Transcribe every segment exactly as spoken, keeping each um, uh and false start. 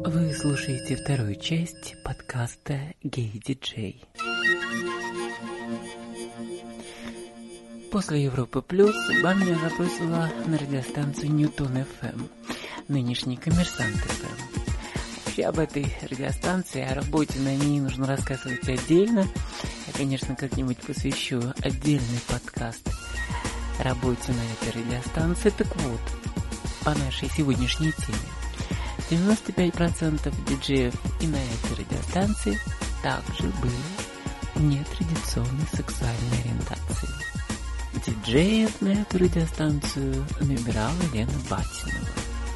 Вы слушаете вторую часть подкаста «Гей-диджей». После Европы Плюс Ба меня забросила на радиостанцию Ньютон эф эм, нынешний Коммерсант эф эм. Вообще об этой радиостанции, о работе на ней нужно рассказывать отдельно. Я, конечно, как-нибудь посвящу отдельный подкаст работе на этой радиостанции. Так вот, по нашей сегодняшней теме. девяносто пять процентов диджеев и на этой радиостанции также были нетрадиционной сексуальной ориентации. Диджеев на эту радиостанцию набирала Лена Батинова.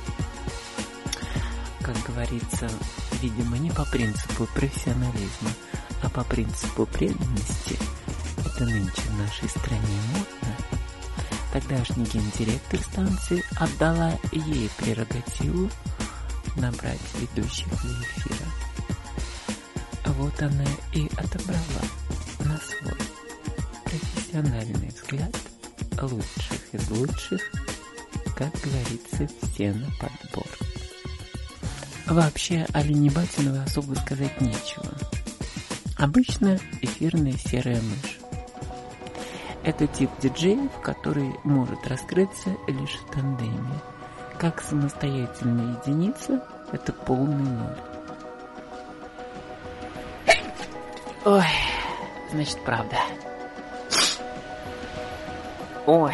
Как говорится, видимо, не по принципу профессионализма, а по принципу преданности. Это нынче в нашей стране модно. Тогдашний гендиректор станции отдала ей прерогативу набрать ведущих для эфира. Вот она и отобрала на свой профессиональный взгляд лучших из лучших, как говорится, все на подбор. Вообще о Лене Батиновой особо сказать нечего. Обычно эфирная серая мышь. Это тип диджеев, который может раскрыться лишь в тандеме. Как самостоятельная единица, это полный ноль. Ой, значит, правда. Ой.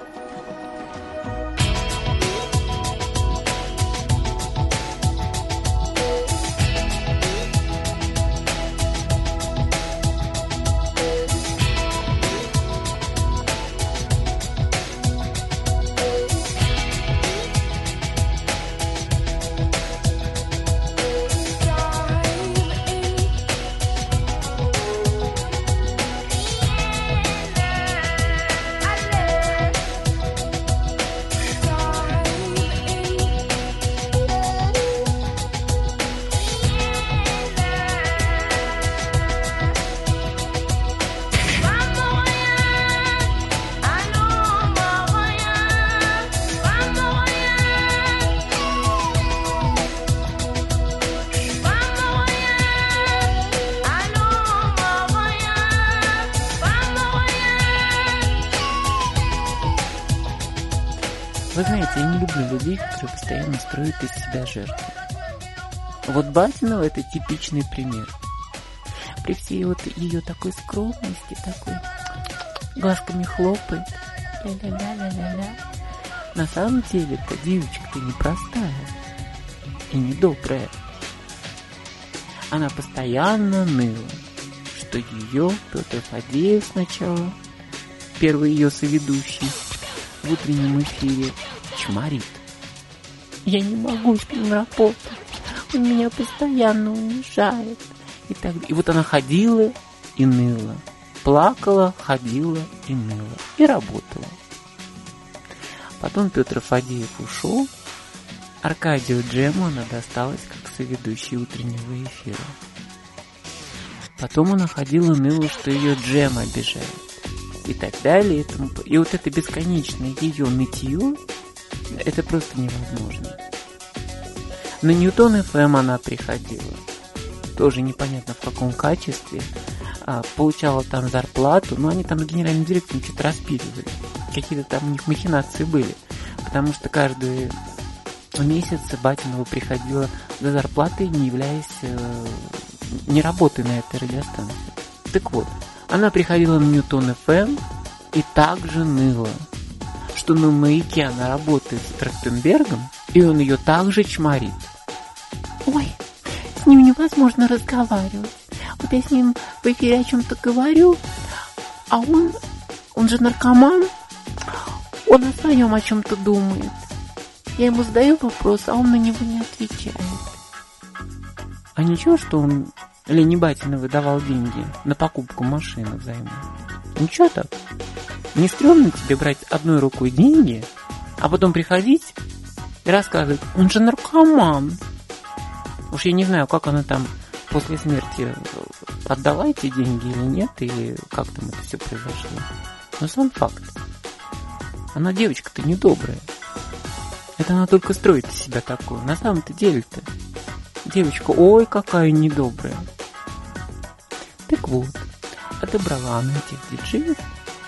Вы знаете, я не люблю людей, которые постоянно строят из себя жертву. Вот Батинова — это типичный пример. При всей вот ее такой скромности, такой глазками хлопает, ля-ля-ля-ля-ля-ля. На самом деле-то девочка-то непростая и недобрая. Она постоянно ныла, что ее Петр Фадеев сначала, первый ее соведущий, в утреннем эфире чморит. Я не могу с ним работать. Он меня постоянно унижает. И, так... и вот она ходила и ныла. Плакала, ходила и ныла. И работала. Потом Петр Фадеев ушел. Аркадию Джему она досталась как соведущий утреннего эфира. Потом она ходила и ныла, что ее Джем обижает. И так далее. И вот это бесконечное ее нытье, это просто невозможно. На Ньютон эф эм она приходила. Тоже непонятно в каком качестве. А, получала там зарплату. Но они там с генеральным директором что-то распиливали. Какие-то там у них махинации были. Потому что каждый месяц Батинова приходила за зарплатой, не являясь, э, не работая на этой радиостанции. Так вот. Она приходила на Ньютон эф эм и также ныла, что на Маяке она работает с Трахтенбергом, и он ее также чморит. Ой, с ним невозможно разговаривать. Вот я с ним в эфире о чем-то говорю, а он, он же наркоман, он о своем о чем-то думает. Я ему задаю вопрос, а он на него не отвечает. А ничего, что он Лене Батиновой давал деньги на покупку машины взаймы? Ничего так? Не стрёмно тебе брать одной рукой деньги, а потом приходить и рассказывать, он же наркоман. Уж я не знаю, как она там после смерти отдала эти деньги или нет, или как там это все произошло. Но сам факт. Она девочка-то недобрая. Это она только строит из себя такую. На самом-то деле-то Девочка, ой, какая недобрая. Так вот, отобрала она этих диджеев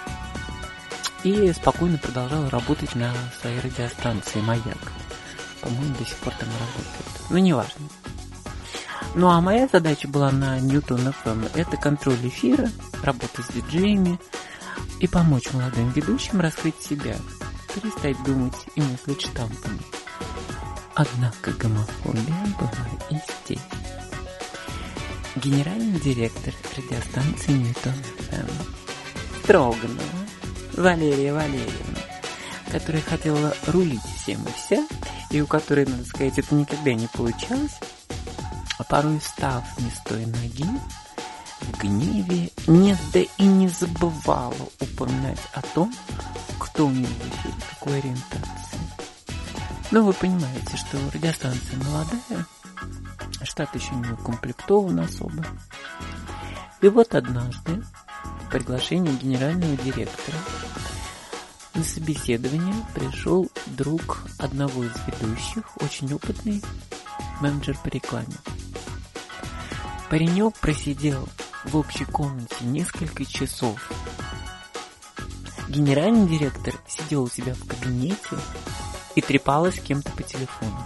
и спокойно продолжала работать на своей радиостанции «Маяк». По-моему, до сих пор там работает. Ну, неважно. Ну, а моя задача была на Ньютон эф эм – это контроль эфира, работа с диджеями и помочь молодым ведущим раскрыть себя, перестать думать и мыслить штампами. Однако гомофобия была и здесь. Генеральный директор радиостанции Ньютон эф эм Строганова Валерия Валерьевна, которая хотела рулить всем и вся, и у которой, надо сказать, это никогда не получалось, а порой встав не с той ноги, в гневе не да и не забывала упоминать о том, кто у нее в эфире, какой ориентации. Но вы понимаете, что радиостанция молодая, штат еще не укомплектован особо. И вот однажды по приглашению генерального директора на собеседование пришел друг одного из ведущих, очень опытный менеджер по рекламе. Паренек просидел в общей комнате несколько часов. Генеральный директор сидел у себя в кабинете и трепалась с кем-то по телефону.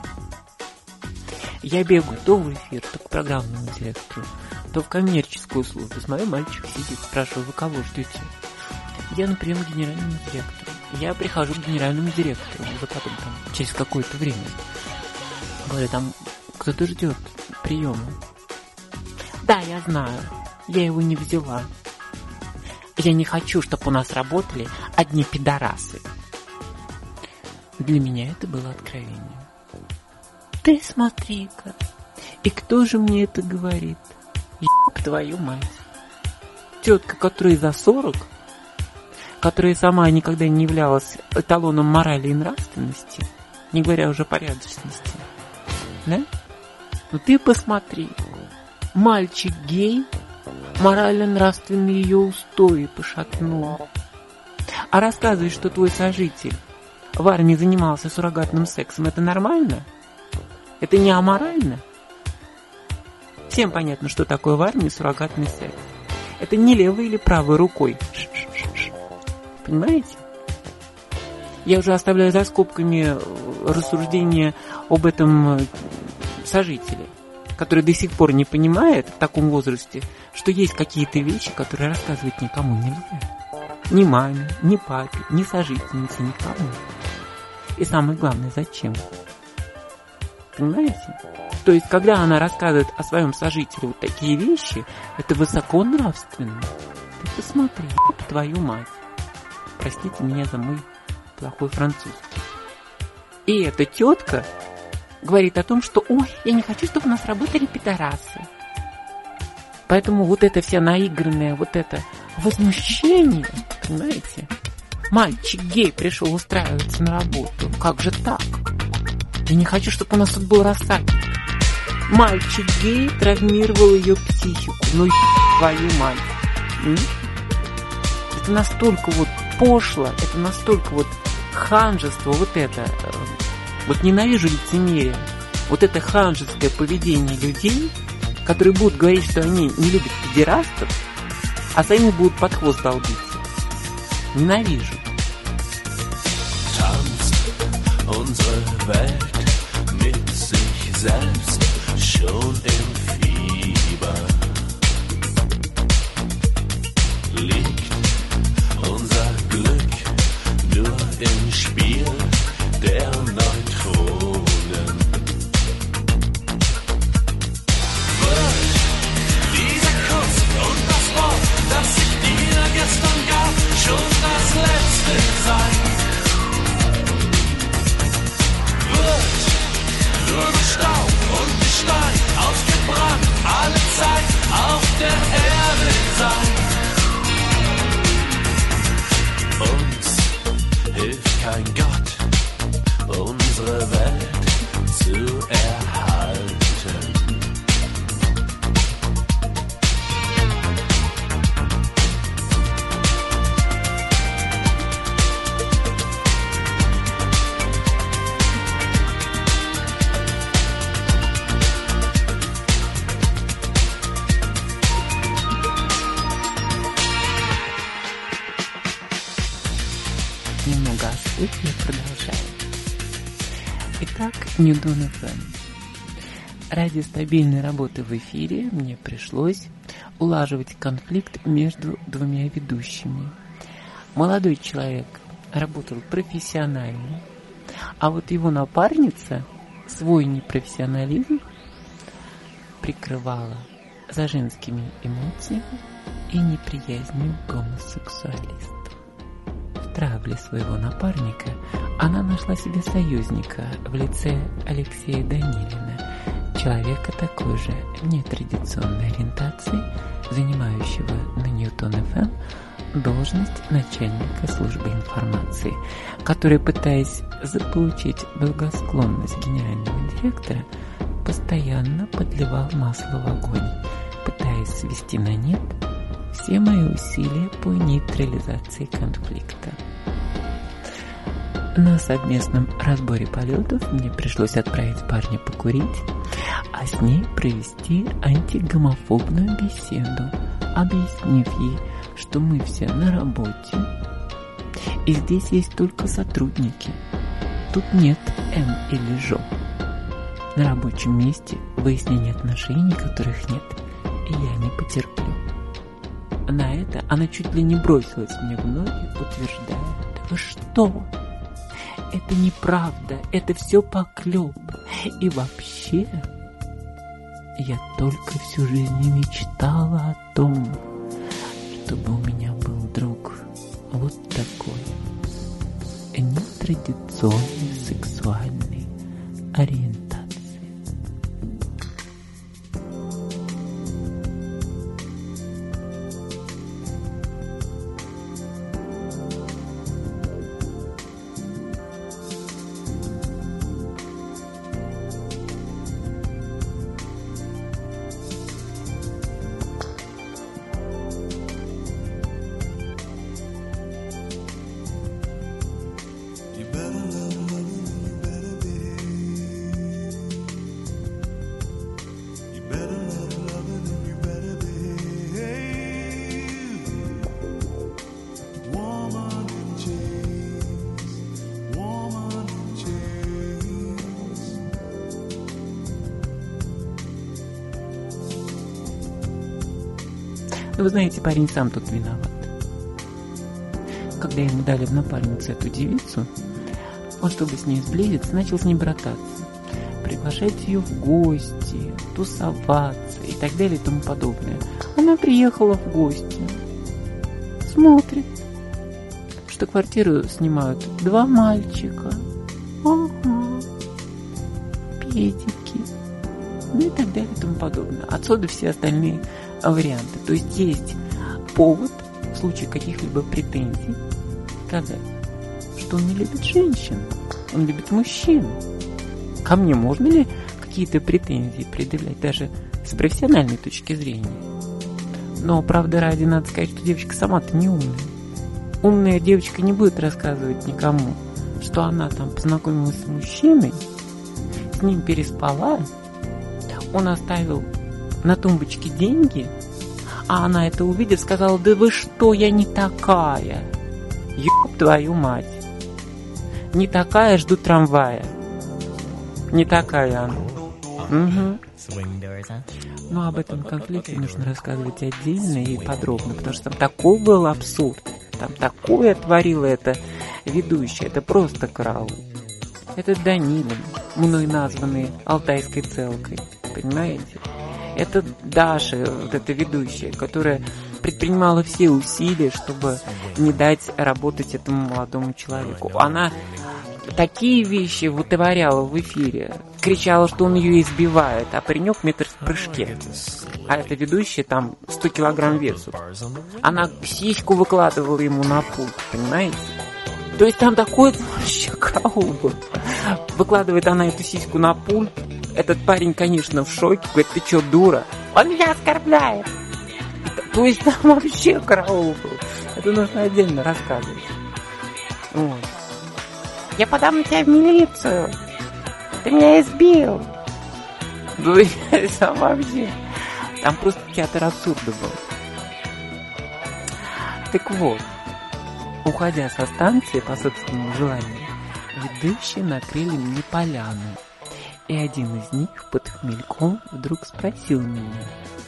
Я бегаю то в эфир, то к программному директору, то в коммерческую службу. Смотрю, мальчик сидит, спрашиваю, вы кого ждете? Я на прием к генеральному директору. Я прихожу к генеральному директору, уже потом, там, через какое-то время. Говорю, там кто-то ждет приема. Да, я знаю, я его не взяла. Я не хочу, чтобы у нас работали одни пидорасы. Для меня это было откровение. Ты смотри-ка, и кто же мне это говорит? Еб твою мать. Тетка, которая за сорок, которая сама никогда не являлась эталоном морали и нравственности, не говоря уже о порядочности. Да? Ну ты посмотри, мальчик гей, морально-нравственные ее устои пошатнул. А рассказывать, что твой сожитель в армии занимался суррогатным сексом, это нормально? Это не аморально? Всем понятно, что такое в армии суррогатный секс. Это не левой или правой рукой. Ш-ш-ш-ш. Понимаете? Я уже оставляю за скобками рассуждения об этом сожителе, который до сих пор не понимает в таком возрасте, что есть какие-то вещи, которые рассказывать никому нельзя. Ни маме, ни папе, ни сожительнице, никому. И самое главное, зачем? Понимаете? То есть, когда она рассказывает о своем сожителе вот такие вещи, это высоко нравственно. Ты посмотри, твою мать. Простите меня за мой плохой французский. И эта тетка говорит о том, что ой, я не хочу, чтобы у нас работали пидорасы. Поэтому вот это вся наигранное, вот это возмущение, понимаете? Мальчик гей пришел устраиваться на работу. Как же так? Я не хочу, чтобы у нас тут был рассадник. Мальчик гей травмировал ее психику. Ну, твою мать. М? Это настолько вот пошло, это настолько вот ханжество, вот это. Вот ненавижу лицемерие. Вот это ханжеское поведение людей, которые будут говорить, что они не любят педерастов, а сами будут под хвост долбиться. Ненавижу. Unsere Welt mit sich selbst schon im Fieber. Liegt unser Glück nur im Spiel der Neutronen. Wird dieser Kuss und das Wort, das ich dir gestern gab, schon das letzte sein? Nur Staub und Gestein, ausgebrannt, alle Zeit auf der Erde sein. Uns hilft kein Gott, unsere Welt zu erhalten. Здравствуйте, я продолжаю. Итак, Ньютон эф эм. Ради стабильной работы в эфире мне пришлось улаживать конфликт между двумя ведущими. Молодой человек работал профессионально, а вот его напарница свой непрофессионализм прикрывала за женскими эмоциями и неприязнью к гомосексуалистам. В травле своего напарника она нашла себе союзника в лице Алексея Данилина, человека такой же нетрадиционной ориентации, занимающего на Ньютон эф эм должность начальника службы информации, который, пытаясь заполучить благосклонность генерального директора, постоянно подливал масло в огонь, пытаясь свести на нет все мои усилия по нейтрализации конфликта. На совместном разборе полетов мне пришлось отправить парня покурить, а с ней провести антигомофобную беседу, объяснив ей, что мы все на работе, и здесь есть только сотрудники. Тут нет М или Жо. На рабочем месте выяснение отношений, которых нет, и я не потерплю. На это она чуть ли не бросилась мне в ноги, утверждая: «Да вы что? Это неправда, это все поклеп. И вообще, я только всю жизнь и мечтала о том, чтобы у меня был друг вот такой, нетрадиционной сексуальной ориентации». Вы знаете, парень сам тут виноват. Когда ему дали в напарницу эту девицу, он, чтобы с ней сблизиться, начал с ней брататься, приглашать ее в гости, тусоваться и так далее и тому подобное. Она приехала в гости, смотрит, что квартиру снимают два мальчика, ага, педики, ну и так далее и тому подобное. Отсюда все остальные варианты. То есть есть повод в случае каких-либо претензий сказать, что он не любит женщин, он любит мужчин. Ко мне можно ли какие-то претензии предъявлять даже с профессиональной точки зрения? Но, правда ради, надо сказать, что девочка сама-то не умная. Умная девочка не будет рассказывать никому, что она там познакомилась с мужчиной, с ним переспала, он оставил на тумбочке деньги, а она это увидев, сказала: «Да вы что, я не такая! Ёб твою мать! Не такая, жду трамвая! Не такая она!» Угу. Но об этом конфликте нужно рассказывать отдельно и подробно, потому что там такой был абсурд, там такое творила эта ведущая, это просто караул. Это Данилин, мной названный алтайской целкой, понимаете? Это Даша, вот эта ведущая, которая предпринимала все усилия, чтобы не дать работать этому молодому человеку. Она такие вещи вытворяла в эфире, кричала, что он ее избивает, а паренек метр в прыжке. А эта ведущая там сто килограмм весу. Она сиську выкладывала ему на пульт, понимаете? То есть там такой вообще караул был. Выкладывает она эту сиську на пульт. Этот парень, конечно, в шоке. Говорит: «Ты что, дура? Он меня оскорбляет!» То есть там вообще караул был. Это нужно отдельно рассказывать. Вот. «Я подам на тебя в милицию! Ты меня избил!» Ну, это вообще... Там просто театр абсурда был. Так вот. Уходя со станции по собственному желанию, ведущие накрыли мне поляну, и один из них под хмельком вдруг спросил меня: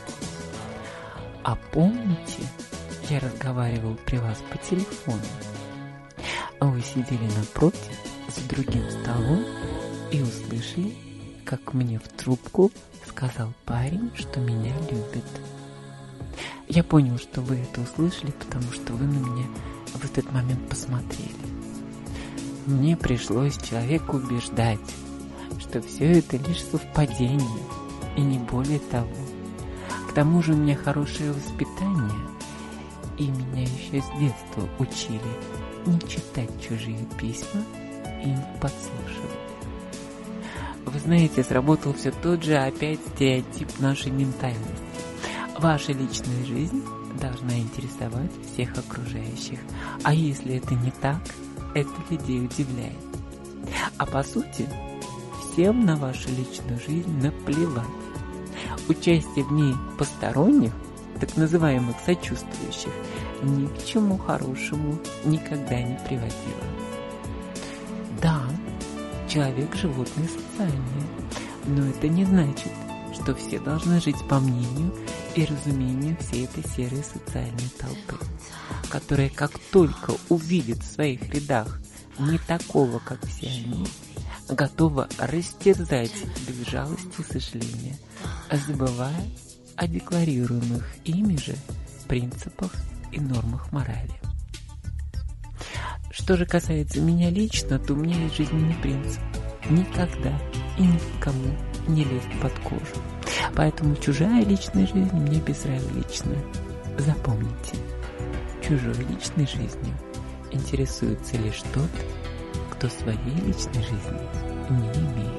«А помните, я разговаривал при вас по телефону? Вы сидели напротив за другим столом и услышали, как мне в трубку сказал парень, что меня любит. Я понял, что вы это услышали, потому что вы на меня в этот момент посмотрели. Мне пришлось человека убеждать, что все это лишь совпадение, и не более того. К тому же у меня хорошее воспитание, и меня еще с детства учили не читать чужие письма и не подслушивать. Вы знаете, сработал все тот же опять стереотип нашей ментальности. Ваша личная жизнь должна интересовать всех окружающих, а если это не так, это людей удивляет. А по сути, всем на вашу личную жизнь наплевать. Участие в ней посторонних, так называемых сочувствующих, ни к чему хорошему никогда не приводило. Да, человек – животное социальное, но это не значит, что все должны жить по мнению и разумению всей этой серой социальной толпы, которая как только увидит в своих рядах не такого, как все они, готова растерзать без жалости и сожаления, забывая о декларируемых ими же принципах и нормах морали. Что же касается меня лично, то у меня есть жизненный принцип: никогда и никому не лезть под кожу. Поэтому чужая личная жизнь мне безразлична. Запомните, чужой личной жизнью интересуется лишь тот, кто своей личной жизни не имеет.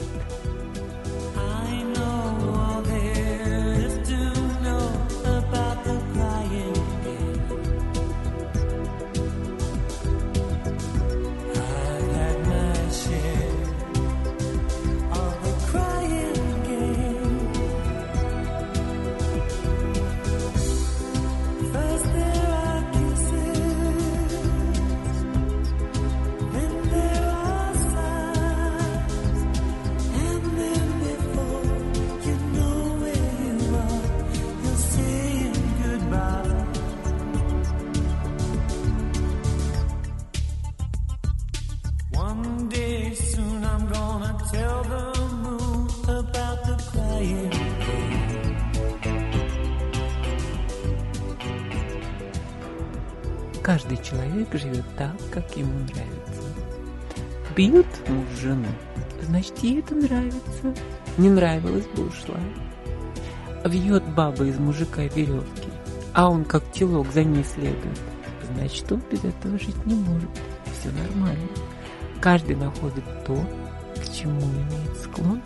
Каждый человек живет так, как ему нравится. Бьют муж жену, значит, ей это нравится. Не нравилось бы, ушла. Вьет баба из мужика веревки, а он как телок за ней следует, значит, он без этого жить не может. Все нормально. Каждый находит то, к чему имеет склон.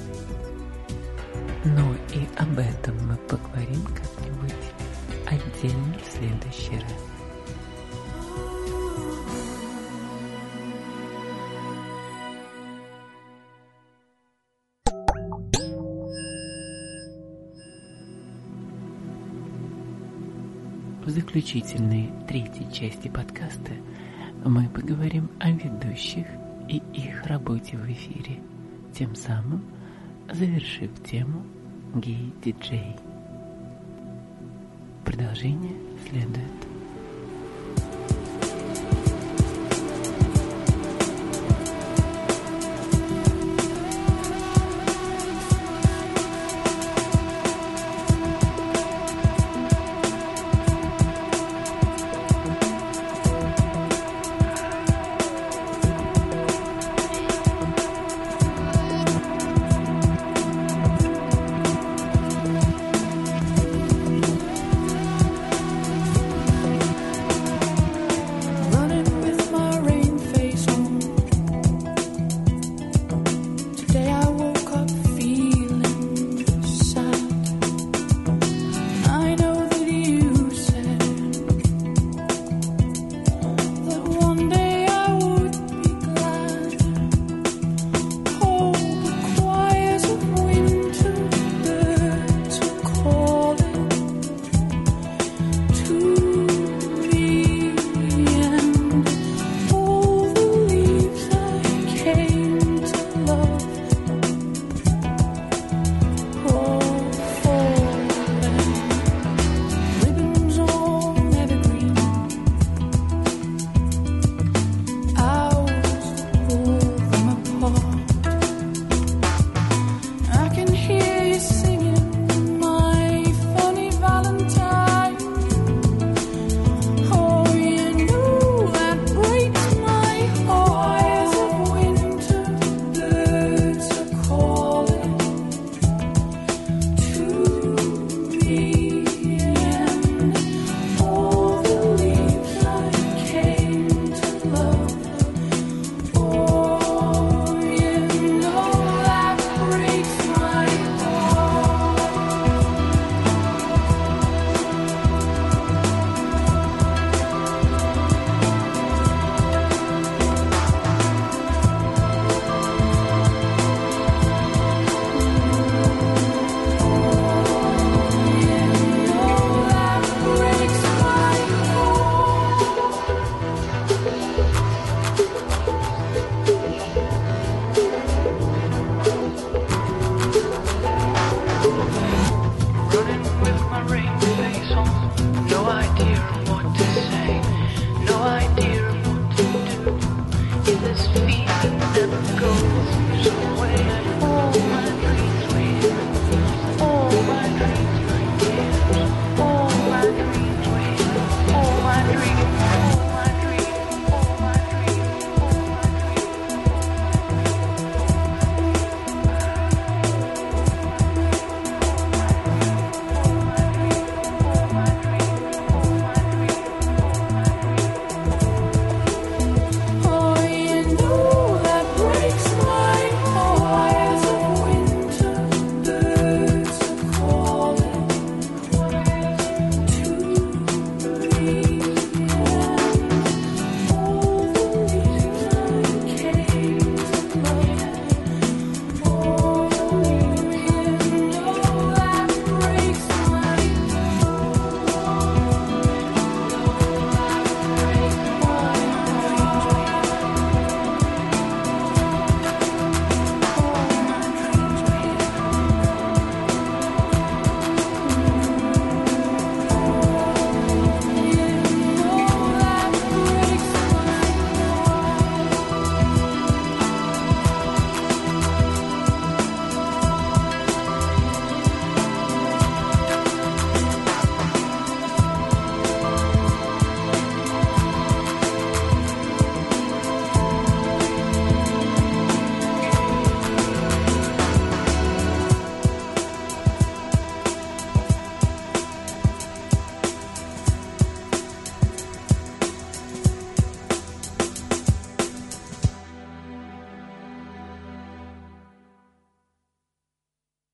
Но и об этом мы поговорим как-нибудь отдельно в следующий раз. В заключительной третьей части подкаста мы поговорим о ведущих и их работе в эфире, тем самым завершив тему гей-диджей. Продолжение следует.